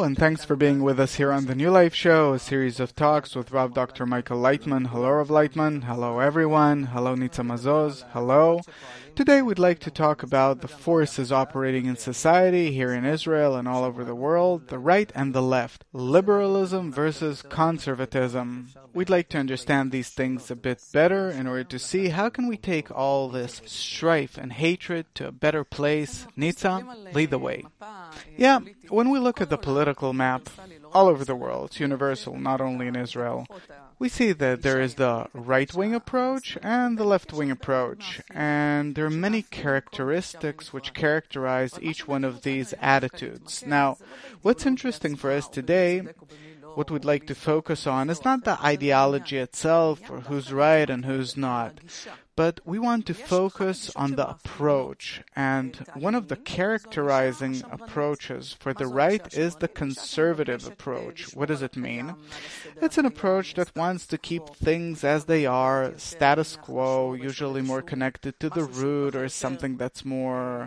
Hello, and thanks for being with us here on the New Life Show, a series of talks with Rav Dr. Michael Leitman. Hello, Rav Leitman. Hello, everyone. Hello, Nitza Mazoz. Hello. Today we'd like to talk about the forces operating in society here in Israel and all over the world, the right and the left, liberalism versus conservatism. We'd like to understand these things a bit better in order to see how can we take all this strife and hatred to a better place. Nitza, lead the way. Yeah, when we look at the political map all over the world, it's universal, not only in Israel, we see that there is the right-wing approach and the left-wing approach, and there are many characteristics which characterize each one of these attitudes. Now, what's interesting for us today, what we'd like to focus on, is not the ideology itself or who's right and who's not, but we want to focus on the approach. And one of the characterizing approaches for the right is the conservative approach. What does it mean? It's an approach that wants to keep things as they are, status quo, usually more connected to the root or something that's more,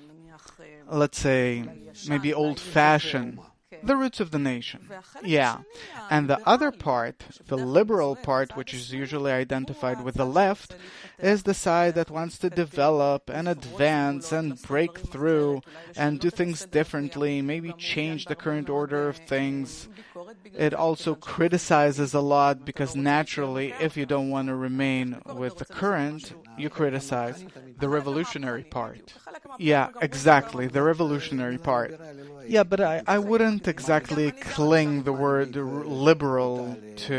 let's say, maybe old-fashioned. The roots of the nation. Yeah. And the other part, the liberal part, which is usually identified with the left, is the side that wants to develop and advance and break through and do things differently, maybe change the current order of things. It also criticizes a lot because naturally, if you don't want to remain with the current, you criticize the revolutionary part. Yeah, exactly, the revolutionary part. Yeah, but I wouldn't exactly cling the word liberal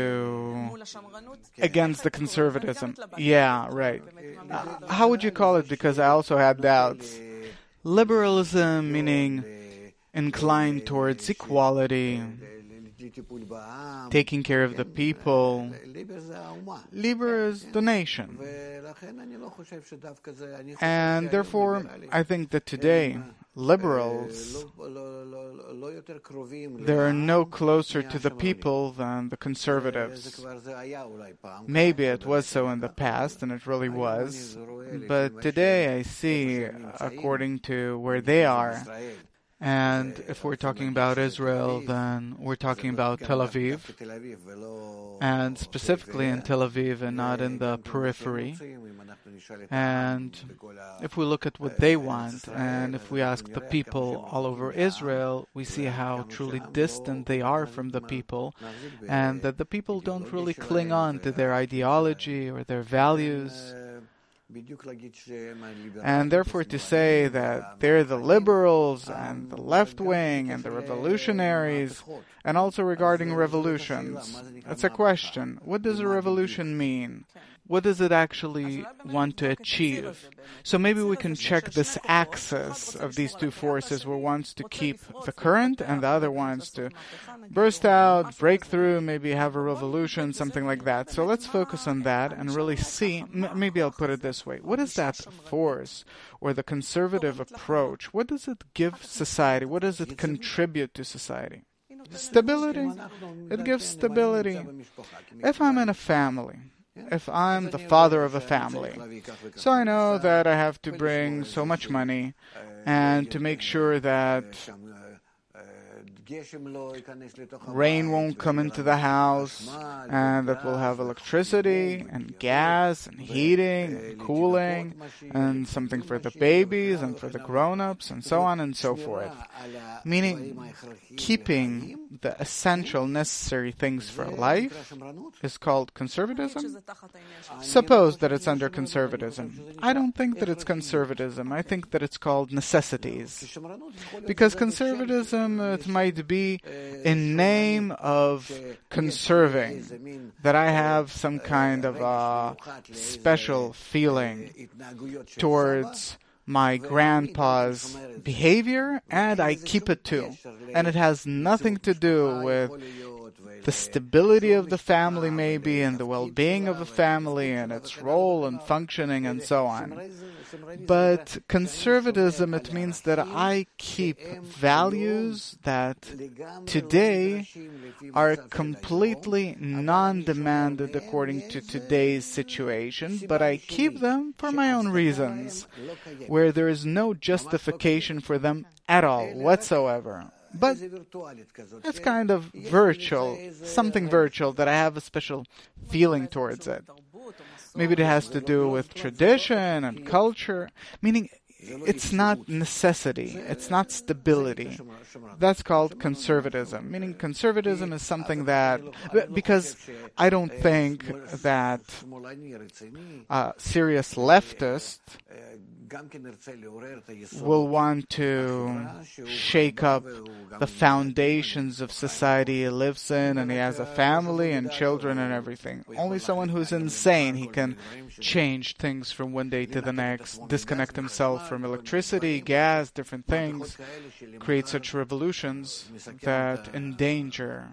to against the conservatism. Yeah, right. How would you call it? Because I also had doubts. Liberalism meaning inclined towards equality, taking care of the people. Liber is the nation. And therefore, I think that today, liberals, they are no closer to the people than the conservatives. Maybe it was so in the past, and it really was. But today I see, according to where they are, and if we're talking about Israel, then we're talking about Tel Aviv, and specifically in Tel Aviv and not in the periphery. And if we look at what they want, and if we ask the people all over Israel, we see how truly distant they are from the people, and that the people don't really cling on to their ideology or their values. And therefore to say that they're the liberals and the left wing and the revolutionaries, and also regarding revolutions, it's a question. What does a revolution mean? What does it actually want to achieve? So maybe we can check this axis of these two forces, where one wants to keep the current and the other wants to burst out, break through, maybe have a revolution, something like that. So let's focus on that and really see, maybe I'll put it this way. What is that force or the conservative approach? What does it give society? What does it contribute to society? Stability. It gives stability. If I'm in a family, if I'm the father of a family, so I know that I have to bring so much money and to make sure that rain won't come into the house, and that we'll have electricity and gas and heating and cooling and something for the babies and for the grown-ups and so on and so forth. Meaning, keeping the essential, necessary things for life is called conservatism. Suppose that it's under conservatism. I don't think that it's conservatism. I think that it's called necessities. Because conservatism, it might be in name of conserving, that I have some kind of a special feeling towards my grandpa's behavior, and I keep it too. And it has nothing to do with the stability of the family maybe, and the well-being of the family, and its role and functioning and so on. But conservatism, it means that I keep values that today are completely non-demanded according to today's situation, but I keep them for my own reasons, where there is no justification for them at all, whatsoever. But it's kind of virtual, something virtual that I have a special feeling towards it. Maybe it has to do with tradition and culture, meaning it's not necessity, it's not stability. That's called conservatism, meaning conservatism is something that, because I don't think that a serious leftist will want to shake up the foundations of society he lives in, and he has a family and children and everything. Only someone who's insane, he can change things from one day to the next, disconnect himself from electricity, gas, different things, create such revolutions that endanger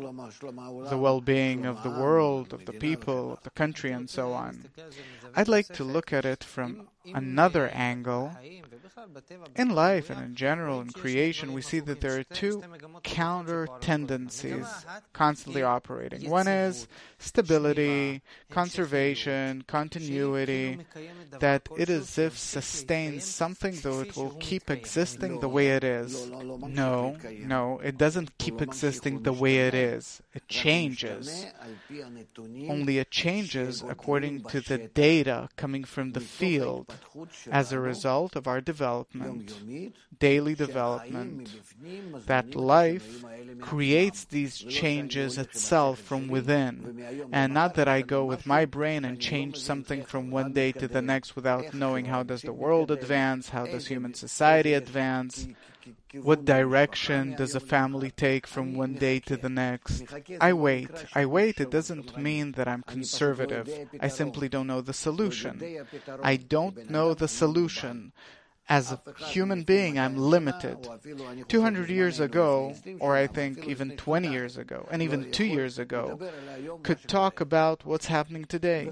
the well-being of the world, of the people, of the country, and so on. I'd like to look at it from another angle. In life and in general, in creation, we see that there are two counter tendencies constantly operating. One is stability, conservation, continuity, that it as if sustains something, though it will keep existing the way it is. No, it doesn't keep existing the way it is. It changes. Only it changes according to the data coming from the field as a result of our development, daily development, that life creates these changes itself from within, and not that I go with my brain and change something from one day to the next without knowing how does the world advance, how does human society advance, what direction does a family take from one day to the next. I wait. It doesn't mean that I'm conservative. I simply don't know the solution. I don't know the solution. As a human being, I'm limited. 200 years ago, or I think even 20 years ago, and even 2 years ago, could talk about what's happening today.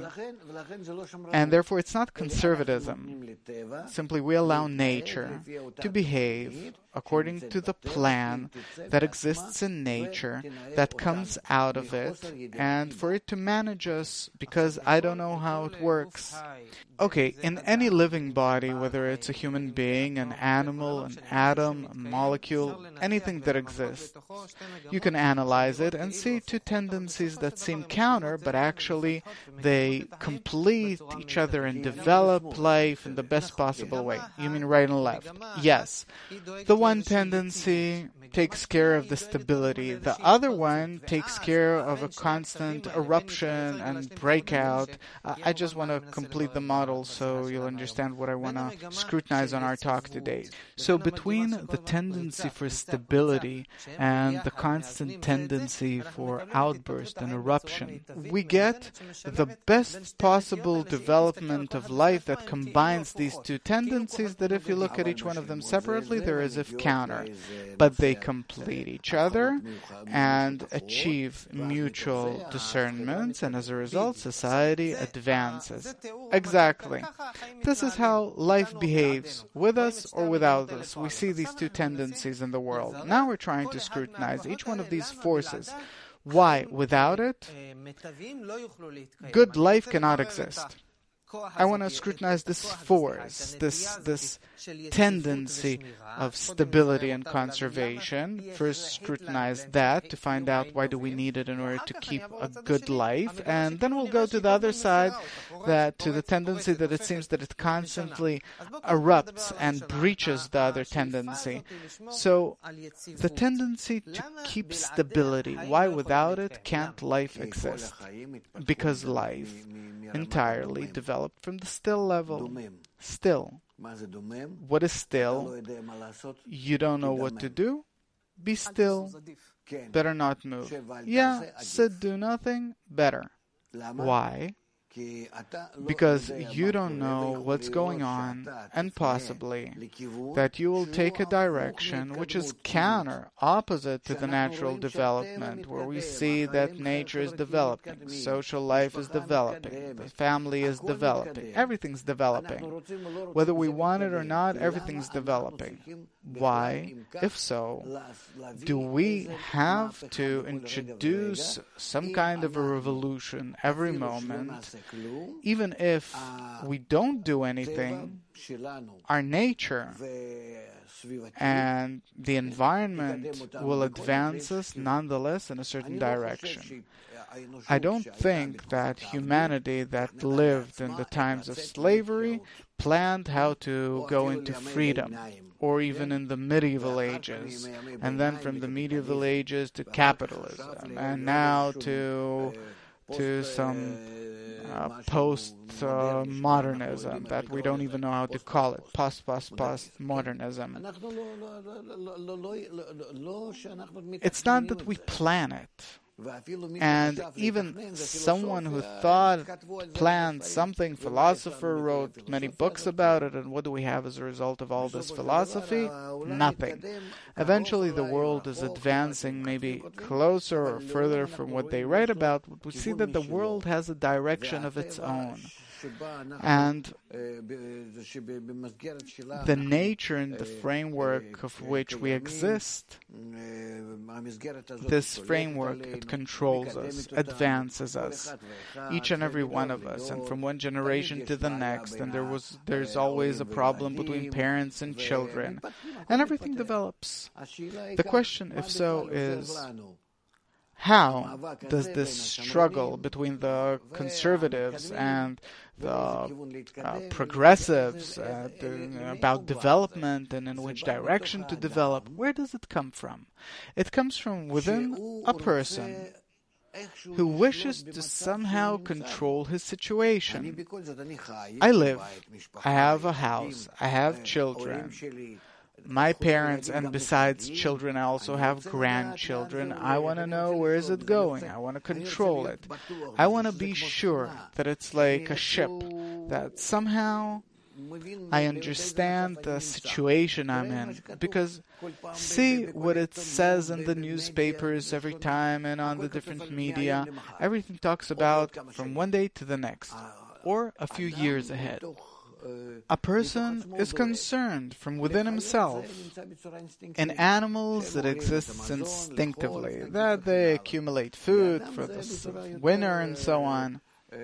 And therefore, it's not conservatism. Simply, we allow nature to behave according to the plan that exists in nature, that comes out of it, and for it to manage us, because I don't know how it works. Okay, in any living body, whether it's a human being, an animal, an atom, a molecule, anything that exists, you can analyze it and see two tendencies that seem counter, but actually they complete each other and develop life in the best possible way. You mean right and left? Yes. The one tendency takes care of the stability. The other one takes care of a constant eruption and breakout. I just want to complete the model so you'll understand what I want to scrutinize on our talk today. So between the tendency for stability and the constant tendency for outburst and eruption, we get the best possible development of life that combines these two tendencies, that if you look at each one of them separately, they're as if counter. But they complete each other and achieve mutual discernments, and as a result, society advances. Exactly. This is how life behaves, with us or without us. We see these two tendencies in the world. Now we're trying to scrutinize each one of these forces. Why? Without it, good life cannot exist. I want to scrutinize this force, this tendency of stability and conservation. First, scrutinize that to find out why do we need it in order to keep a good life, and then we'll go to the other side, that to the tendency that it seems that it constantly erupts and breaches the other tendency. So, the tendency to keep stability. Why without it can't life exist? Because life entirely developed from the still level. Still. What is still? You don't know what to do? Be still. Better not move. Yeah, sit, do nothing? Better. Why? Because you don't know what's going on, and possibly that you will take a direction which is counter, opposite to the natural development, where we see that nature is developing, social life is developing, the family is developing, everything's developing. Whether we want it or not, everything's developing. Why? If so, do we have to introduce some kind of a revolution every moment, even if we don't do anything, our nature and the environment will advance us nonetheless in a certain direction. I don't think that humanity that lived in the times of slavery planned how to go into freedom, or even in the medieval ages, and then from the medieval ages to capitalism, and now to some post-modernism that we don't even know how to call it, post-modernism. It's not that we plan it. And even someone who planned something, philosopher, wrote many books about it, and what do we have as a result of all this philosophy? Nothing. Eventually the world is advancing maybe closer or further from what they write about. We see that the world has a direction of its own. And the nature and the framework of which we exist, this framework, it controls us, advances us, each and every one of us, and from one generation to the next, and there's always a problem between parents and children, and everything develops. The question, if so, is how does this struggle between the conservatives and the progressives about development and in which direction to develop, where does it come from? It comes from within a person who wishes to somehow control his situation. I live, I have a house, I have children. My parents, and besides children, I also have grandchildren. I want to know where is it going. I want to control it. I want to be sure that it's like a ship, that somehow I understand the situation I'm in. Because see what it says in the newspapers every time and on the different media. Everything talks about from one day to the next, or a few years ahead. A person is concerned from within himself. In animals, it exists instinctively, that they accumulate food for the winter and so on.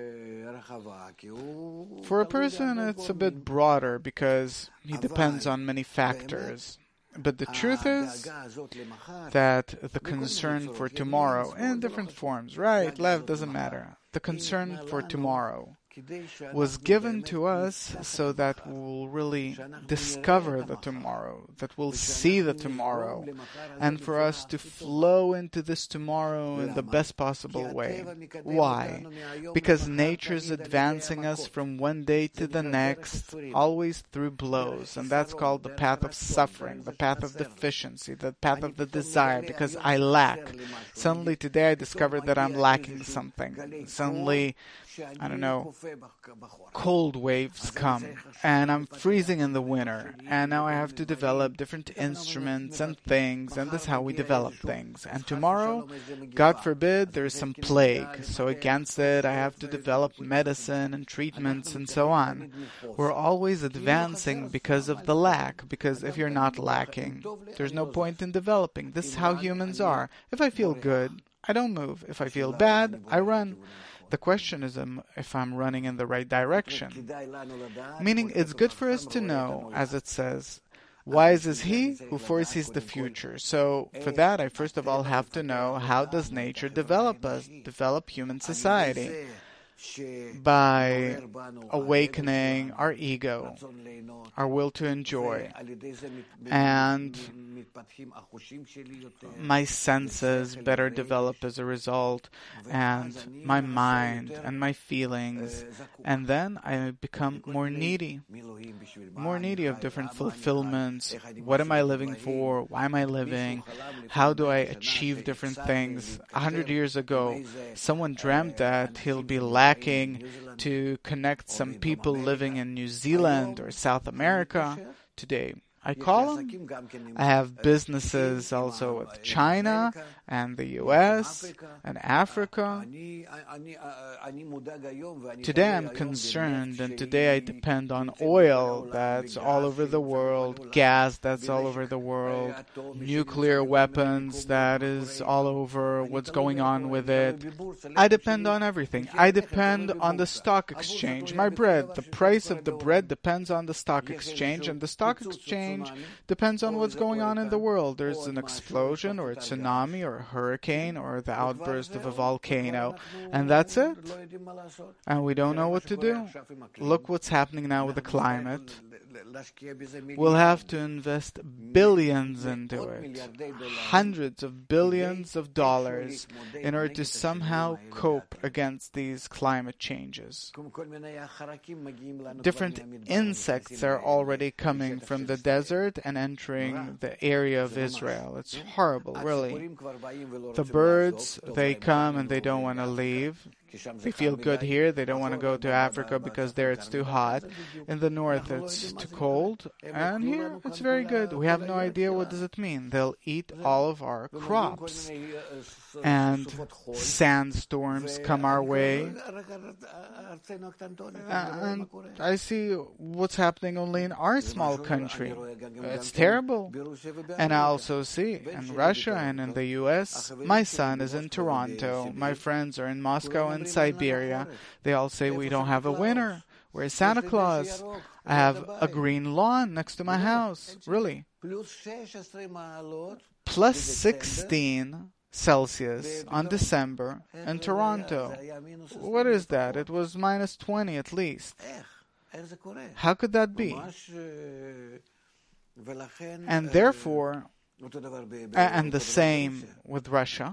For a person, it's a bit broader because he depends on many factors. But the truth is that the concern for tomorrow, in different forms, right, left, doesn't matter, the concern for tomorrow was given to us so that we'll really discover the tomorrow, that we'll see the tomorrow, and for us to flow into this tomorrow in the best possible way. Why? Because nature's advancing us from one day to the next, always through blows, and that's called the path of suffering, the path of deficiency, the path of the desire, because I lack. Suddenly today I discovered that I'm lacking something. Suddenly, I don't know, cold waves come, and I'm freezing in the winter, and now I have to develop different instruments and things, and that's how we develop things. And tomorrow, God forbid, there's some plague, so against it I have to develop medicine and treatments and so on. We're always advancing because of the lack, because if you're not lacking, there's no point in developing. This is how humans are. If I feel good, I don't move. If I feel bad, I run. The question is if I'm running in the right direction. Meaning it's good for us to know, as it says, wise is he who foresees the future. So for that, I first of all have to know how does nature develop us, develop human society. By awakening our ego, our will to enjoy, and my senses better develop as a result, and my mind and my feelings, and then I become more needy of different fulfillments. What am I living for? Why am I living? How do I achieve different things? 100 years ago, someone dreamt that he'll be lacking to connect some people living in New Zealand or South America. Today, I call them. I have businesses also with China and the US and Africa. Today I'm concerned, and today I depend on oil that's all over the world, gas that's all over the world, nuclear weapons that is all over, what's going on with it. I depend on everything. I depend on the stock exchange. My bread, the price of the bread depends on the stock exchange, and the stock exchange depends on what's going on in the world. There's an explosion or a tsunami or a hurricane or the outburst of a volcano, and that's it. And we don't know what to do. Look what's happening now with the climate. We'll have to invest billions into it, hundreds of billions of dollars, in order to somehow cope against these climate changes. Different insects are already coming from the desert and entering the area of Israel. It's horrible, really. The birds, they come and they don't want to leave. They feel good here. They don't want to go to Africa because there it's too hot. In the north it's too cold. And here it's very good. We have no idea what does it mean. They'll eat all of our crops. And sandstorms come our way. And I see what's happening only in our small country. It's terrible. And I also see in Russia and in the US, my son is in Toronto. My friends are in Moscow and Siberia. They all say we don't have a winter. Where's Santa Claus? I have a green lawn next to my house. Really. Plus 16 Celsius on December in Toronto. What is that? It was minus 20 at least. How could that be? And therefore, and the same with Russia.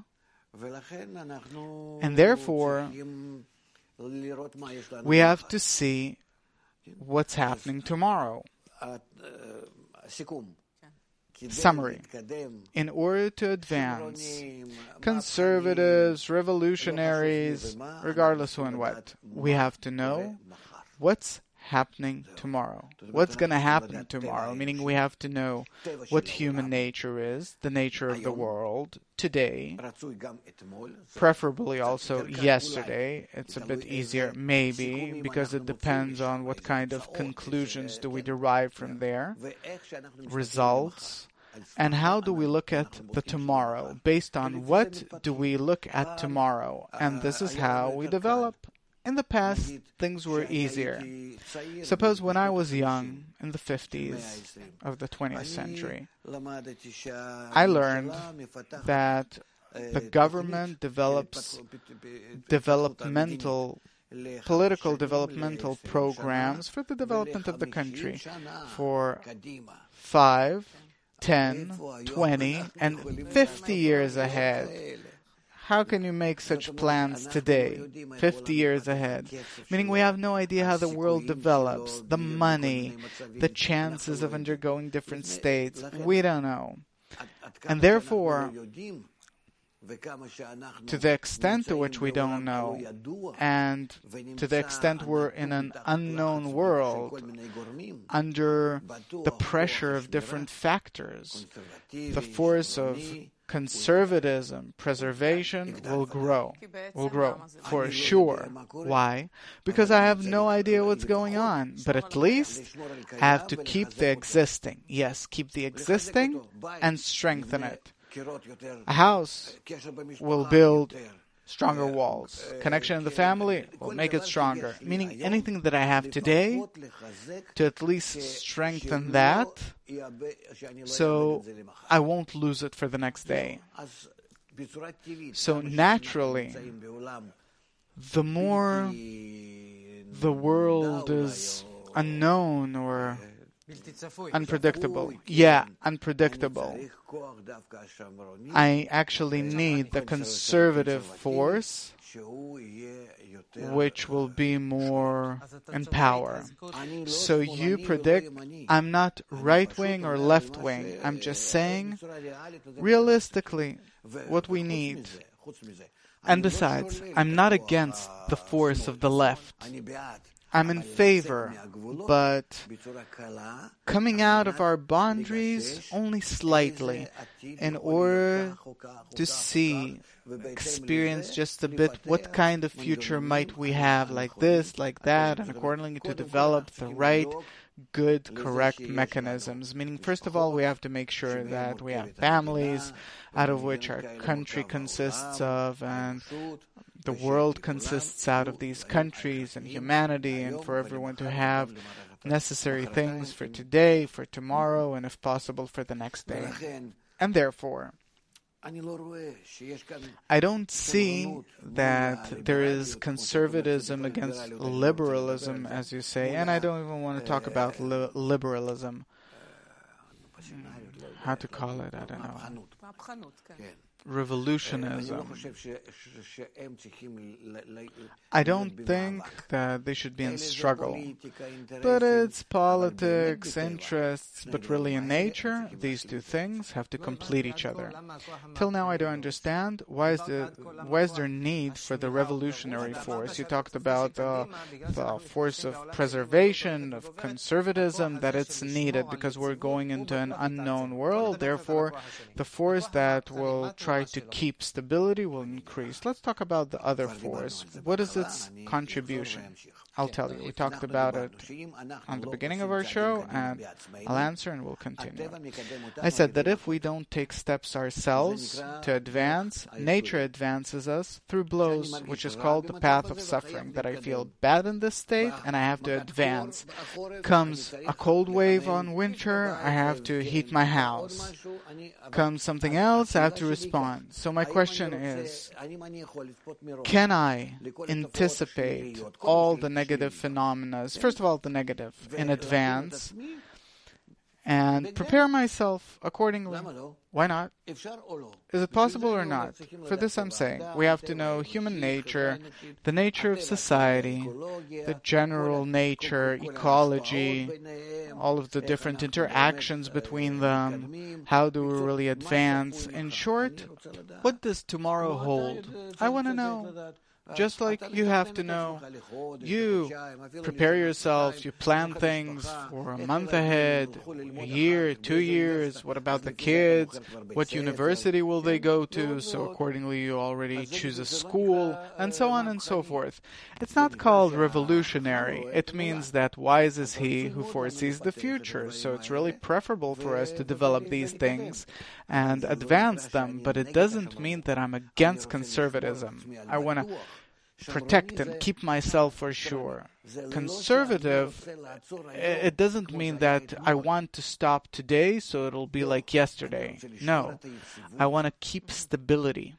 And therefore, we have to see what's happening tomorrow. Summary. In order to advance, conservatives, revolutionaries, regardless who and what, we have to know what's happening tomorrow. What's going to happen tomorrow? Meaning we have to know what human nature is, the nature of the world today, preferably also yesterday. It's a bit easier, maybe, because it depends on what kind of conclusions do we derive from there, results, and how do we look at the tomorrow? Based on what do we look at tomorrow? And this is how we develop. In the past, things were easier. Suppose when I was young, in the 50s of the 20th century, I learned that the government develops political developmental programs for the development of the country for 5, 10, 20, and 50 years ahead. How can you make such plans today, 50 years ahead? Meaning we have no idea how the world develops, the money, the chances of undergoing different states. We don't know. And therefore, to the extent to which we don't know, and to the extent we're in an unknown world, under the pressure of different factors, the force of conservatism, preservation will grow for sure. Why? Because I have no idea what's going on, but at least I have to keep the existing. Yes, keep the existing and strengthen it. A house will build stronger walls. Connection in the family will make it stronger. Meaning anything that I have today, to at least strengthen that, so I won't lose it for the next day. So naturally, the more the world is unknown or unpredictable. Unpredictable. I actually need the conservative force, which will be more in power. So you predict, I'm not right-wing or left-wing. I'm just saying, realistically, what we need. And besides, I'm not against the force of the left. I'm in favor, but coming out of our boundaries only slightly in order to see, experience just a bit what kind of future might we have, like this, like that, and accordingly to develop the right, good, correct mechanisms. Meaning, first of all, we have to make sure that we have families out of which our country consists of, and the world consists out of these countries, and humanity, and for everyone to have necessary things for today, for tomorrow, and if possible for the next day. And therefore, I don't see that there is conservatism against liberalism, as you say, and I don't even want to talk about liberalism. How to call it, I don't know. Revolutionism. I don't think that they should be in struggle, but it's politics, interests, but really in nature, these two things have to complete each other. Till now I don't understand why is there need for the revolutionary force. You talked about the force of preservation, of conservatism, that it's needed because we're going into an unknown world, therefore the force that will try to keep stability will increase. Let's talk about the other force. What is its contribution? I'll tell you. We talked about it on the beginning of our show, and I'll answer and we'll continue. I said that if we don't take steps ourselves to advance, nature advances us through blows, which is called the path of suffering, that I feel bad in this state and I have to advance. Comes a cold wave on winter, I have to heat my house. Comes something else, I have to respond. So my question is, can I anticipate all the negative phenomena, first of all the negative, in advance, and prepare myself accordingly? Why not? Is it possible or not? For this I'm saying, we have to know human nature, the nature of society, the general nature, ecology, all of the different interactions between them, how do we really advance? In short, what does tomorrow hold? I want to know. Just like you have to know, you prepare yourself, you plan things for a month ahead, a year, 2 years. What about the kids? What university will they go to? So accordingly you already choose a school, and so on and so forth. It's not called revolutionary. It means that wise is he who foresees the future. So it's really preferable for us to develop these things and advance them, but it doesn't mean that I'm against conservatism. I want to protect and keep myself for sure. Conservative, it doesn't mean that I want to stop today so it'll be like yesterday. No, I want to keep stability.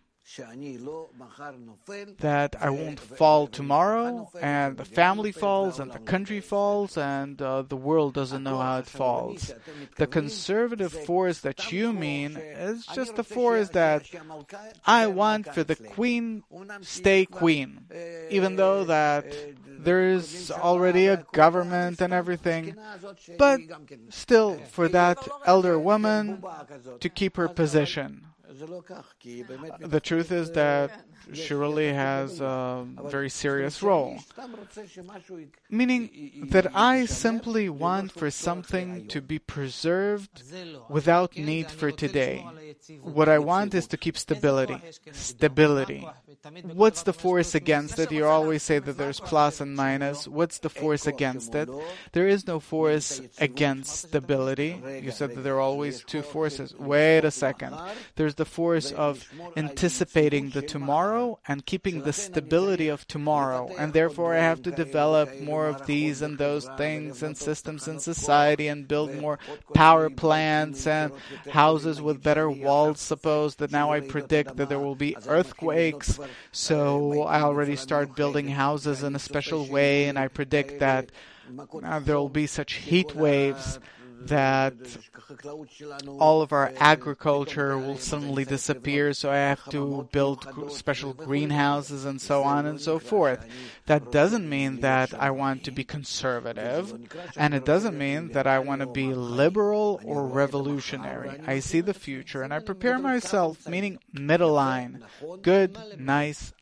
That I won't fall tomorrow, and the family falls, and the country falls, and the world doesn't know how it falls. The conservative force that you mean is just a force that I want for the queen stay queen, even though that there is already a government and everything, but still for that elder woman to keep her position. The truth is that she really has a very serious role. Meaning that I simply want for something to be preserved without need for today. What I want is to keep stability. Stability. What's the force against it? You always say that there's plus and minus. What's the force against it? There is no force against stability. You said that there are always two forces. Wait a second. There's the force of anticipating the tomorrow and keeping the stability of tomorrow. And therefore I have to develop more of these and those things and systems in society and build more power plants and houses with better walls. Suppose that now I predict that there will be earthquakes. So I already start building houses in a special way, and I predict that there will be such heat waves that all of our agriculture will suddenly disappear, so I have to build special greenhouses and so on and so forth. That doesn't mean that I want to be conservative, and it doesn't mean that I want to be liberal or revolutionary. I see the future and I prepare myself, meaning middle line, good, nice,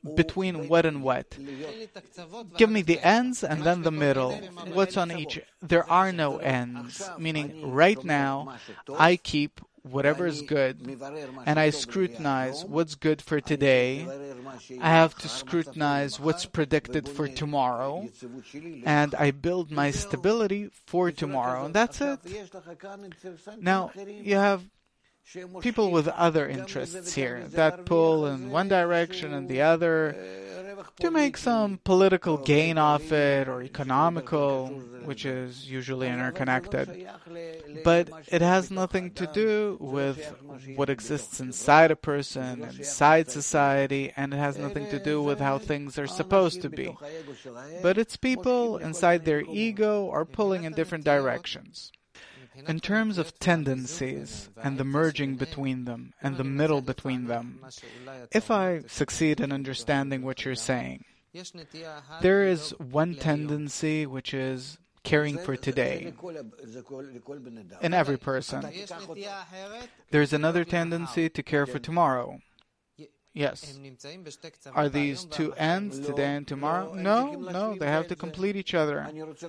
between what and what? Give me the ends and then the middle. What's on each? There are no ends. Meaning, right now, I keep whatever is good, and I scrutinize what's good for today. I have to scrutinize what's predicted for tomorrow, and I build my stability for tomorrow, and that's it. Now, you have people with other interests here that pull in one direction and the other to make some political gain off it or economical, which is usually interconnected. But it has nothing to do with what exists inside a person, inside society, and it has nothing to do with how things are supposed to be. But it's people inside their ego are pulling in different directions. In terms of tendencies and the merging between them and the middle between them, if I succeed in understanding what you're saying, there is one tendency which is caring for today in every person. There's another tendency to care for tomorrow. Yes. Are these two ends, today and tomorrow? No, they have to complete each other.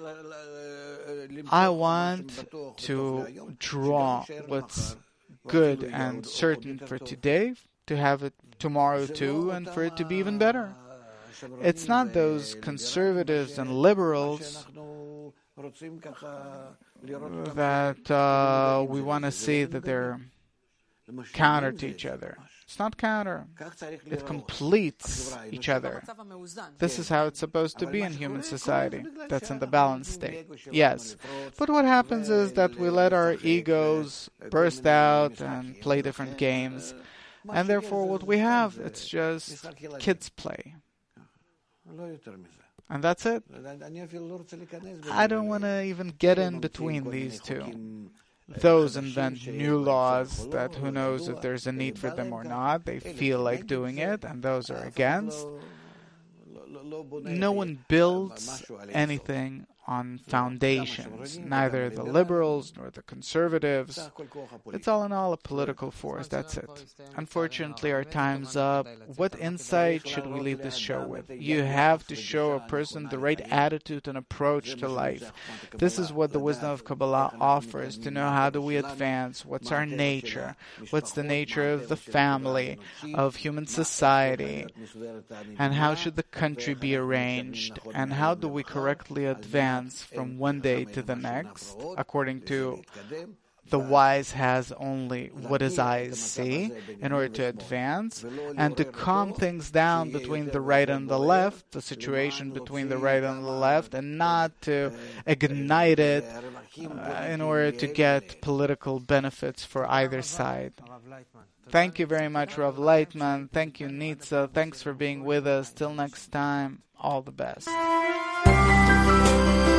I want to draw what's good and certain for today, to have it tomorrow too, and for it to be even better. It's not those conservatives and liberals that we want to see that they're counter to each other. It's not counter. It completes each other. This is how it's supposed to be in human society. That's in the balanced state. Yes. But what happens is that we let our egos burst out and play different games. And therefore what we have, it's just kids play. And that's it. I don't want to even get in between these two. Those invent new laws that who knows if there's a need for them or not. They feel like doing it, and those are against. No one builds anything on foundations, neither the liberals nor the conservatives. It's all in all a political force, that's it. Unfortunately, our time's up. What insight should we leave this show with? You have to show a person the right attitude and approach to life. This is what the wisdom of Kabbalah offers, to know how do we advance, what's our nature, what's the nature of the family, of human society, and how should the country be arranged, and how do we correctly advance from one day to the next, according to the wise has only what his eyes see in order to advance, and to calm things down between the right and the left, the situation between the right and the left, and not to ignite it in order to get political benefits for either side. Thank you very much, Rav Leitman. Thank you, Nitza. Thanks for being with us. Till next time, all the best.